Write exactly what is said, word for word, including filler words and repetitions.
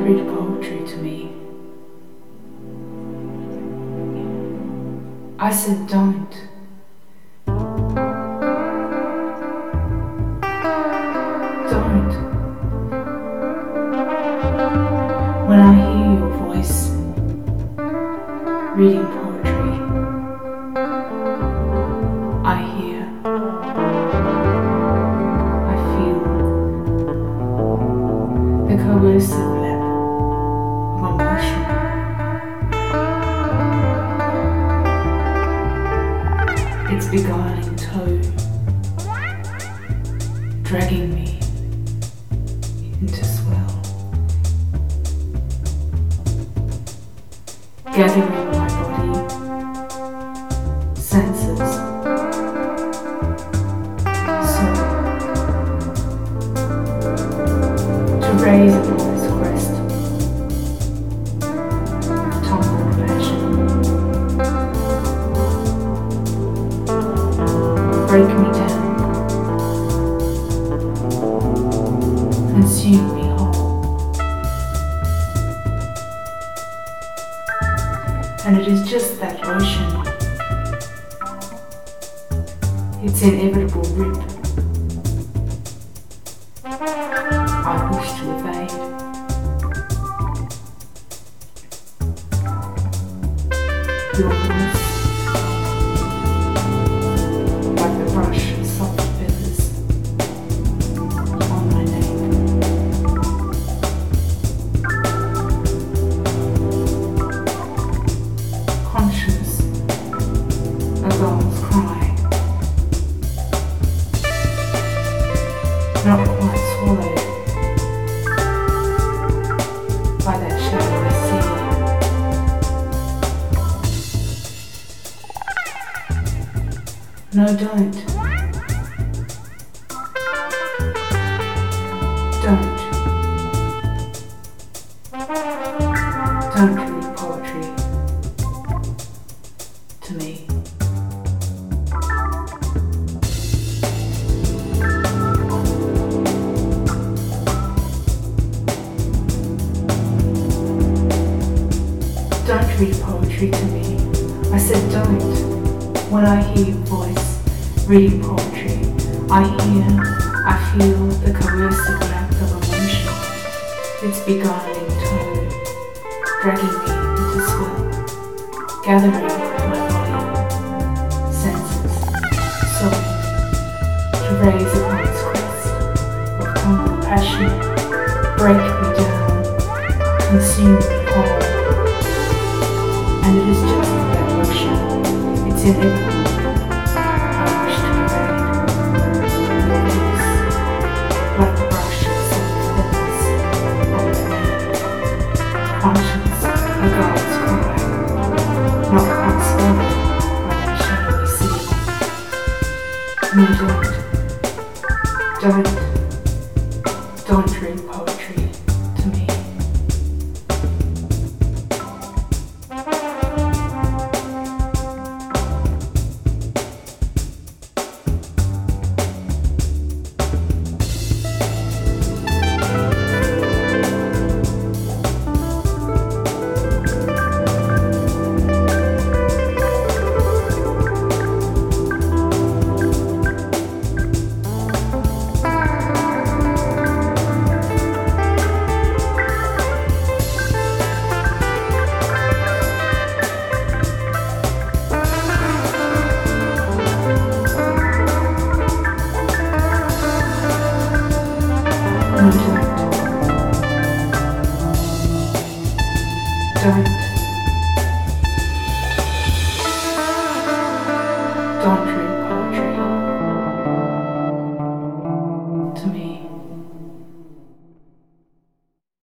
read poetry to me. I said don't. Don't. When I hear your voice reading poetry, I hear, I feel the coercive lap of emotion. Its beguiling toe dragging me into swell, gathering my body, senses, soul, to raise upon its crest with tumbled passion, break me down, consume me whole. And it is just that ocean, its inevitable rip, I wish to evade. Your voice, like the brush of soft feathers on my neck. Conscious, a gull's cry, not quite swallowed by that shadow I see. No, don't. Don't. Don't read poetry to me. Don't read poetry to me. I said don't. When I hear your voice reading poetry, I hear, I feel the coercive lap of emotion, its beguiling toe, dragging me into swell, gathering my body, senses, soul, to raise upon its crest of tumbled passion, break me down, consume me whole. And it is just that ocean, it's inevitable, I wish to evade. Your voice, like the brush of soft feathers on the neck. Conscience, a gull's cry, not quite swallowed by that shadowy sea. No, don't, don't.